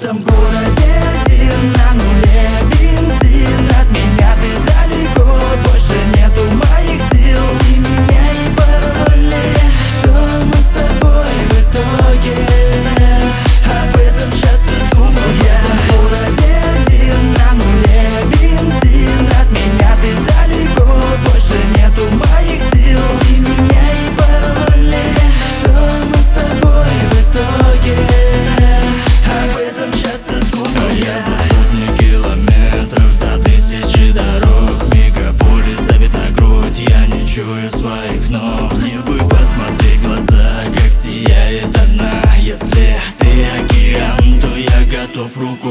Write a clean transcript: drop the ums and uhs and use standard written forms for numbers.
этом городе один на нуле бензин. От меня ты далеко, больше нету моих сил. Ты меня и пароли, что мы с тобой в итоге? Об этом часто думал я. В этом городе один на нуле бензин. От меня ты далеко, больше нету моих сил. Ты меня и пароли, что мы с тобой в итоге? Об этом часто думал я. За сотни километров, за тысячи дорог мегаполис давит на грудь, я не чую своих ног. Мне бы посмотреть в глаза, как сияет она. Если ты океан, то я готов руку